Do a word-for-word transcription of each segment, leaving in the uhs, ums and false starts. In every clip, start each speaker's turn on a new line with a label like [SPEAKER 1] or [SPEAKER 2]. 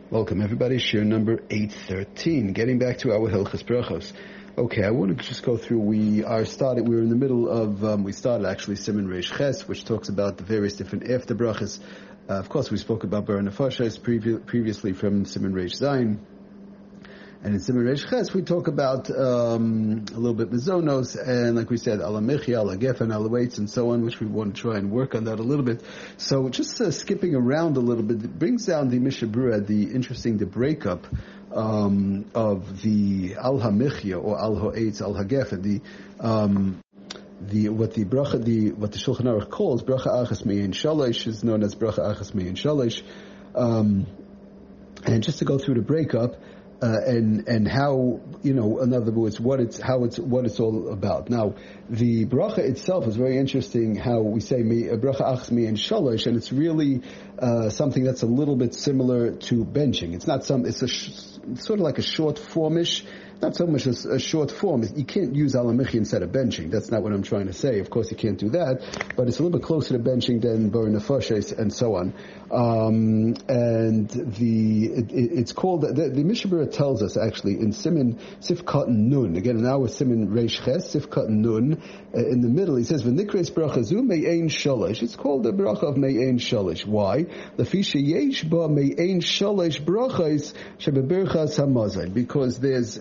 [SPEAKER 1] Welcome everybody, shir number eight thirteen. Getting back to our Hilchos Brachos. Okay, I want to just go through, we are started, we were in the middle of, um, we started actually Siman Reish Ches, which talks about the various different after brachas. Uh, of course, we spoke about Bar Nefashos previ- previously from Siman Reish Zayin. And in Siman Reish Ches, we talk about um, a little bit Mizonos, and like we said, Ala Mechia, Ala Gefen, Ala Weights, and so on, which we want to try and work on that a little bit. So just uh, skipping around a little bit, it brings down the Mishnah Berurah, the interesting, the breakup um, of the Al HaMechia, or Al HaEitz, Al HaGefen, the um, the what the bracha, the what the Shulchan Aruch calls bracha achas me'ein shalish is known as bracha achas me'ein shalish. Um, and just to go through the breakup, Uh, and and how, you know, in other words, what it's how it's what it's all about. Now, the bracha itself is very interesting. How we say me bracha achas me'ein shalish, and it's really uh, something that's a little bit similar to benching. It's not some. It's a sh- sort of like a short formish. Not so much as a short form. You can't use Ala Mechia instead of benching. That's not what I'm trying to say. Of course, you can't do that, but it's a little bit closer to benching than Bar Nefashos and so on. Um, and the it, it's called the, the Mishnah Berurah tells us actually in Siman Sifkat Nun. Again, now we're Siman Reish Ches Sifkat Nun. Uh, in the middle, he says v'nikres bracha zu me'ein shalish. It's called the bracha of me'ein shalish. Why? Lefisha yesh ba me'ein shalish brachas shebebirchas hamazon. Because there's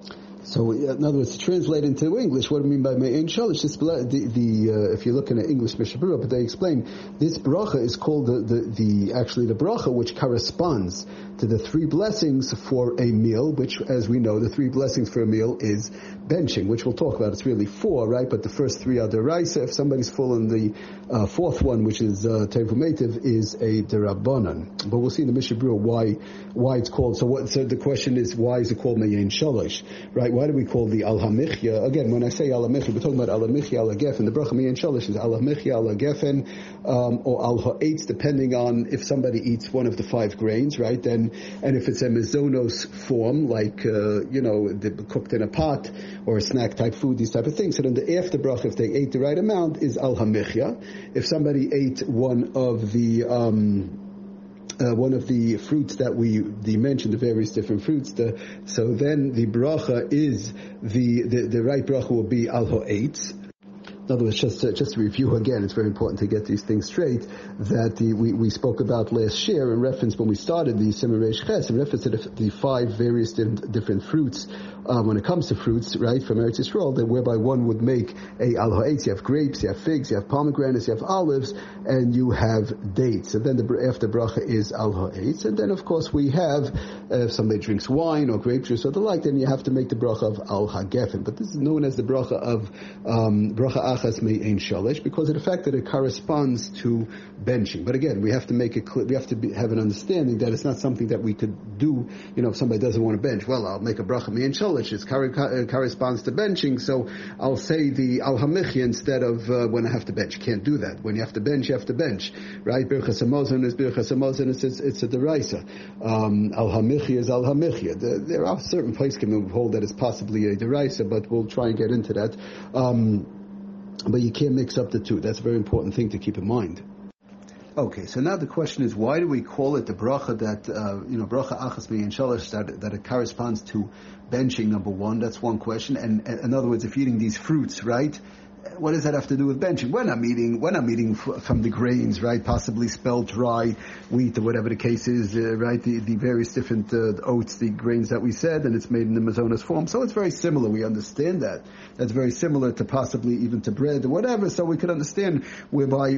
[SPEAKER 1] So, in other words, to translate into English, what do I mean by me'ein shalish? The, the uh, if you're looking at English Mishnah Berurah, but they explain this bracha is called the, the, the actually the bracha which corresponds to the three blessings for a meal, which, as we know, the three blessings for a meal is benching, which we'll talk about. It's really four, right? But the first three are deraisa. If somebody's full in the uh, fourth one, which is uh, tevumetiv, is a derabbanan. But we'll see in the Mishnah Berurah why why it's called. So, what? So the question is, why is it called me'ein shalish, right? Why do we call the Al HaMechia? Again, when I say Al HaMechia, we're talking about Al HaMechia, Al HaGefen. The bracha me'ein shalish is Al HaMechia, Al HaGefen, um, or Al HaEitz, depending on if somebody eats one of the five grains, right? Then, and if it's a mezonos form, like uh, you know, the, cooked in a pot or a snack type food, these type of things. So then the after bracha, if they ate the right amount, is Al HaMechia. If somebody ate one of the um, Uh, one of the fruits that we the mentioned, the various different fruits. The, so then the bracha is the, the the right bracha will be al ha'etz. In other words, just to, just to review again, it's very important to get these things straight, that the, we, we spoke about last year in reference, when we started the Siman Reish Ches, in reference to the, the five various different, different fruits, uh, when it comes to fruits, right, from Eretz Yisrael, that whereby one would make a al ha'etz. You have grapes, you have figs, you have pomegranates, you have olives, and you have dates. And then the, after bracha is al ha'etz. And then, of course, we have, uh, if somebody drinks wine or grape juice or the like, then you have to make the bracha of al ha'gefen. But this is known as the bracha of um, bracha achas me'ein shalish, because of the fact that it corresponds to benching. But again, we have to make it clear, we have to be, have an understanding that it's not something that we could do, you know, if somebody doesn't want to bench, well, I'll make a bracha me'ein shalish, it corresponds to benching, so I'll say the al ha'mechia instead of uh, when I have to bench. You can't do that. When you have to bench, you have to bench, right? Birchas hamazon is birchas hamazon, it's, it's, it's a deraisa. Um, al ha'mechia is al ha'mechia. The, there are certain places can hold that it's possibly a deraisa, but we'll try and get into that. Um, But you can't mix up the two. That's a very important thing to keep in mind. Okay, so now the question is, why do we call it the bracha that, uh, you know, bracha achas me'ein shalish, that, that it corresponds to benching, number one? That's one question. And, and in other words, if you're eating these fruits, right, what does that have to do with benching? When I'm eating, when I'm eating f- from the grains, right, possibly spelled dry wheat or whatever the case is, uh, right, the, the various different uh, oats, the grains that we said, and it's made in the mazonas form. So it's very similar. We understand that. That's very similar to possibly even to bread or whatever. So we could understand whereby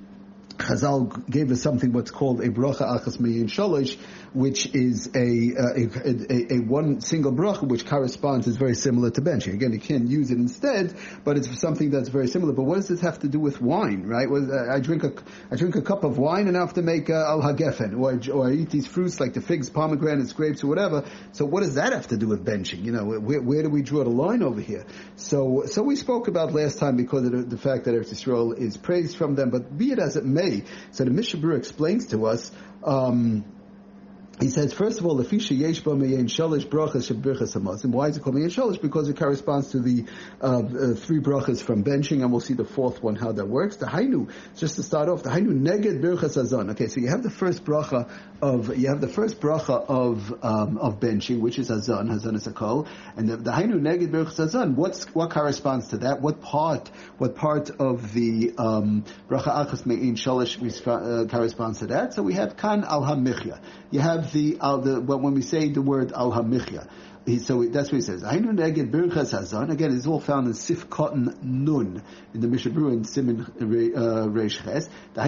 [SPEAKER 1] Chazal gave us something what's called a bracha achas me'ein shalish, which is a, uh, a, a, a one single bracha which corresponds, is very similar to benching. Again, you can't use it instead, but it's something that's very similar. But what does this have to do with wine, right? Well, I drink a I drink a cup of wine and I have to make uh, al hagefen, or, I, or I eat these fruits like the figs, pomegranates, grapes, or whatever. So what does that have to do with benching? You know, where, where do we draw the line over here? So so we spoke about last time because of the, the fact that Eretz Yisrael is praised from them, but be it as it may. So the Mishnah Berurah explains to us, um, He says, first of all, the fisha yesh ba me'en shalish brachas shebirchas hamazon. Why is it called me'en shalish? Because it corresponds to the uh, uh, three brachas from benching, and we'll see the fourth one how that works. The hainu, just to start off, the hainu neged birchas hazon. Okay, so you have the first bracha of you have the first bracha of um, of benching, which is hazon. Hazon is a kol, and the, the hainu neged birchas hazon. What's what corresponds to that? What part? What part of the um, bracha achas me'en shalish uh, corresponds to that? So we have kan al hamichya. You have the, uh, the when we say the word al hamichya, so that's what he says. Again, it's all found in Sif Cotton Nun in the Mishnah Berurah in Simin Reish Ches.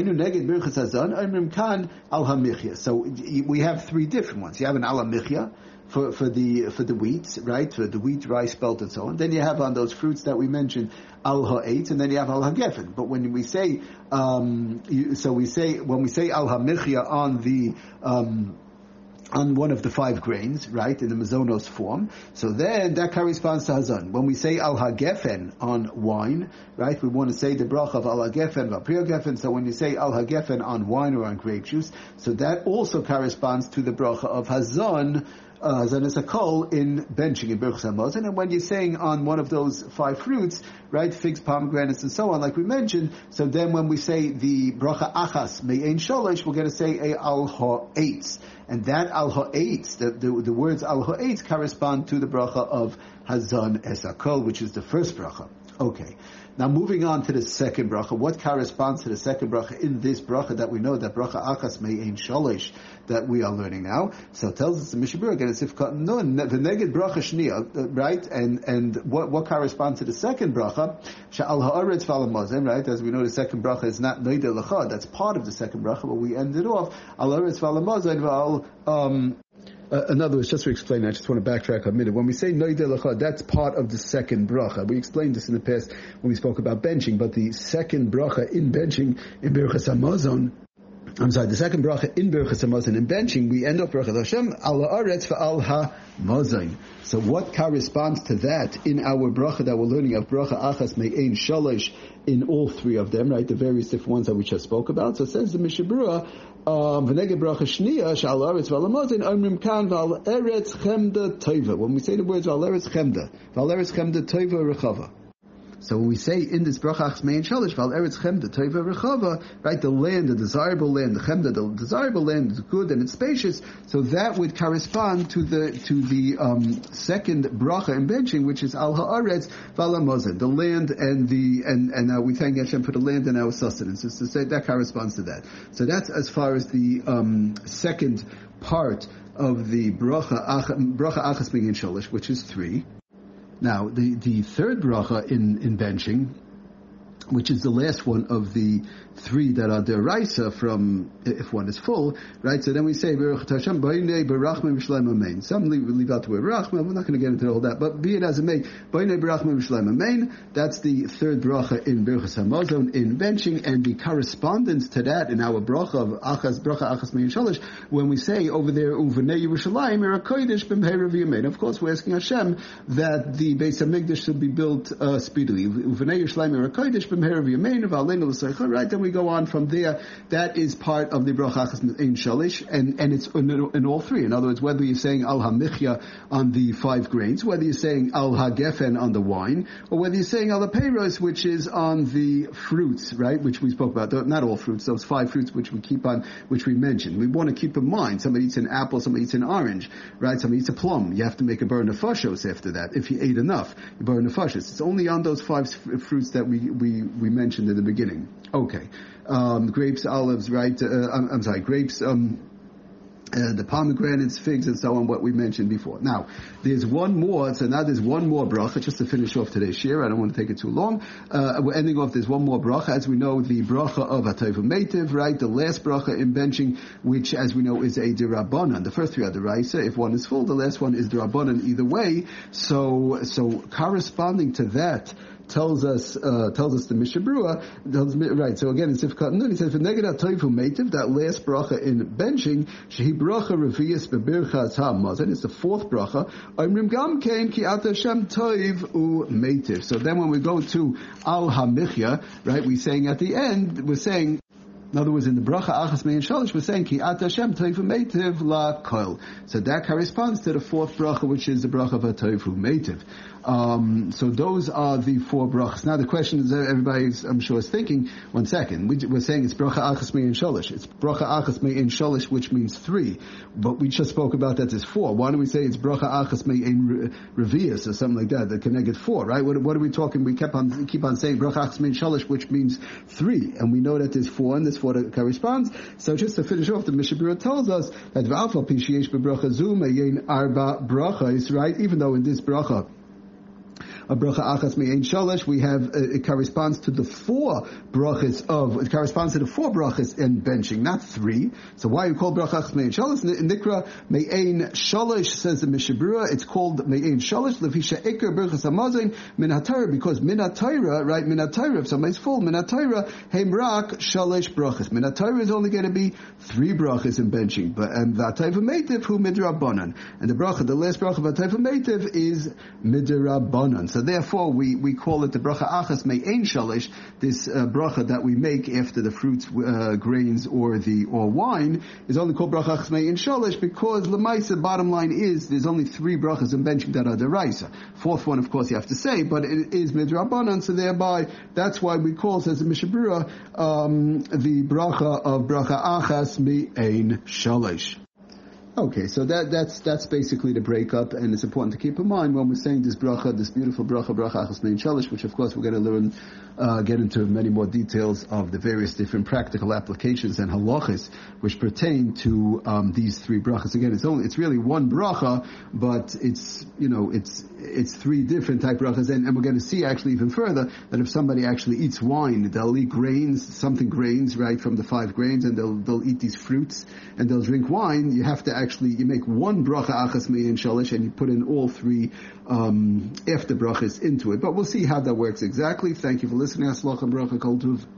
[SPEAKER 1] So we have three different ones. You have an al hamichya for for the for the wheat, right? For the wheat, rice, spelt, and so on. Then you have on those fruits that we mentioned al ha'etz, and then you have al hagefen. But when we say, um, you, so we say when we say al hamichya on the um, on one of the five grains, right, in the mazonos form, so then that corresponds to hazon. When we say al hagefen on wine, right, we want to say the bracha of al hagefen, v'aprio gefen. So when you say al hagefen on wine or on grape juice, so that also corresponds to the bracha of hazon. Uh, Zanis Akol in benching in Birchas Hamazon, and when you're saying on one of those five fruits, right, figs, pomegranates, and so on, like we mentioned, so then when we say the bracha achas me'ein sholish, we're going to say a al ha'etz, and that al ha'etz, the, the the words al ha'etz correspond to the bracha of Hazon Esakol, which is the first bracha. Okay. Now moving on to the second bracha, what corresponds to the second bracha in this bracha that we know, that bracha achas me'ein sholish that we are learning now? So it tells us the Mishnah Berurah again, it's if nun the neged bracha shnia, right? And and what what corresponds to the second bracha? Sha'al ha'aretz v'al hamazon, right? As we know, the second bracha is not noideh lecha. That's part of the second bracha, but we ended off al ha'aretz v'al hamazon v'al um. Uh, in other words, just to explain, I just want to backtrack a minute. When we say noideh lecha, that's part of the second bracha. We explained this in the past when we spoke about benching, but the second bracha in benching in Birchas Hamazon, I'm sorry, the second bracha in Birchas Hamazon in benching, we end up Baruch Hashem al ha'aretz v'al hamazon. So what corresponds to that in our bracha that we're learning of bracha achas me'ein shalish in all three of them, right? The various different ones that we just spoke about. So it says the Mishnah Berurah, Um, when we say the words Val Eretz Chemda, Val Eretz Chemda Tova Rechava. So when we say in this bracha achas me'ein shalish, Val Eretz Chemda Tova Rechava, right, the land, the desirable land, the Chemda, the desirable land is good and it's spacious. So that would correspond to the to the um, second bracha in benching, which is Al Haaretz Val Hamazon, the land and the and and uh, we thank Hashem for the land and our sustenance. So to say that corresponds to that. So that's as far as the um, second part of the bracha bracha achas me'ein shalish, which is three. Now, the, the third bracha in, in benching, which is the last one of the three that are deraisa from if one is full, right? So then we say Baruch Hashem B'nei Barachma B'Shalem Amen. Some leave, leave out the word Barachma. We're not going to get into all that, but be it as it may, B'nei Barachma B'Shalem Amen. That's the third bracha in Birchas Hamazon in benching, and the correspondence to that in our bracha of Achas bracha Achas Me'ein Shalish, when we say over there Uvenei Yerushalayim Erakodesh B'Mehera V'Yamein. Of course, we're asking Hashem that the Beis Hamikdash should be built uh, speedily. Uvenei Yerushalayim Erakodesh B'Mehera V'Yamein V'Aleinu L'Seicha. Right, then we go on from there. That is part of the bracha achas me'ein shalish, and and it's in, in all three. In other words, whether you're saying al hamichya on the five grains, whether you're saying al hagefen on the wine, or whether you're saying al peiros, which is on the fruits, right? Which we spoke about. Not all fruits; those five fruits which we keep on, which we mentioned. We want to keep in mind. Somebody eats an apple, somebody eats an orange, right? Somebody eats a plum. You have to make a ber nefashos after that. If you ate enough, you ber nefashos. It's only on those five fruits that we we we mentioned in the beginning. Okay. Um, grapes, olives, right? Uh, I'm, I'm sorry, grapes, um, uh, the pomegranates, figs, and so on, what we mentioned before. Now, there's one more, so now there's one more bracha, just to finish off today's shir. I don't want to take it too long. Uh, we're ending off, there's one more bracha. As we know, the bracha of Hatov Meitiv, right? The last bracha in benching, which, as we know, is a derabanan. The first three are deraisa. If one is full, the last one is derabanan either way. So, so corresponding to that, tells us uh, tells us the Mishnah Berurah, tells, right? So again, in Sifkat Nun, he says, "V'neged ha'toivu meitiv," that last bracha in benching, shehi bracha revius bebirchas hamazon. It's the fourth bracha. Omrim gam kein ki at Hashem toiv u meitiv. So then, when we go to al hamichya, right, we're saying at the end, we're saying In other words, in the bracha achas mein shalish, we're saying ki at Hashem toivu meitiv la kol. So that corresponds to the fourth bracha, which is the bracha of toivu meitiv. Um, so those are the four brachas. Now the question is, everybody, I'm sure, is thinking, one second, we, we're saying it's bracha achas mein shalish. It's bracha achas mein shalish, which means three. But we just spoke about that as four. Why don't we say it's bracha achas mein revius or something like that, that connected four, right? What, what are we talking? We kept on, keep on saying bracha achas mein shalish, which means three. And we know that there's four, and there's four that corresponds. So just to finish off, the Mishnah Berurah tells us that v'alfa pi sheyesh bebracha zu me'yein arba brachas, right? Even though in this bracha, a bracha achas me'ein shalish, we have, uh, it corresponds to the four brachas of, it corresponds to the four brachas in benching, not three. So why you call bracha achas me'ein shalish? Nikra me'ein shalish, says the Mishnah Berurah, it's called me'ein shalish, levisha ikar brachas hamazon min hatayra, because min hatayra, right, min hatayra, if somebody's full, min hatayra, heim rak shalish brachas. Min hatayra is only going to be three brachas in benching, but, and v'atayva meitiv hu midrabanan. And the bracha, the last bracha of v'atayva meitiv is midrabanan. So therefore, we, we call it the bracha achas me'ein shalish, this uh, bracha that we make after the fruits, uh, grains, or the or wine is only called bracha achas me'ein shalish because lemaisa, bottom line is there's only three brachas in benching that are deraisa. Fourth one, of course, you have to say, but it is midrabanan. So thereby, that's why we call, says the Mishnah Berurah, um, the bracha of bracha achas me'ein shalish. Okay, so that, that's, that's basically the breakup, and it's important to keep in mind when we're saying this bracha, this beautiful bracha, bracha achas mein shalish, which of course we're going to learn, uh, get into many more details of the various different practical applications and halachas which pertain to, um, these three brachas. Again, it's only, it's really one bracha, but it's, you know, it's, it's three different type brachas, and, and we're going to see actually even further that if somebody actually eats wine, they'll eat grains, something grains, right, from the five grains, and they'll, they'll eat these fruits, and they'll drink wine. You have to actually, you make one bracha achas me'ein shalish, and you put in all three um, after brachas into it. But we'll see how that works exactly. Thank you for listening. Aslach and bracha kol tuv.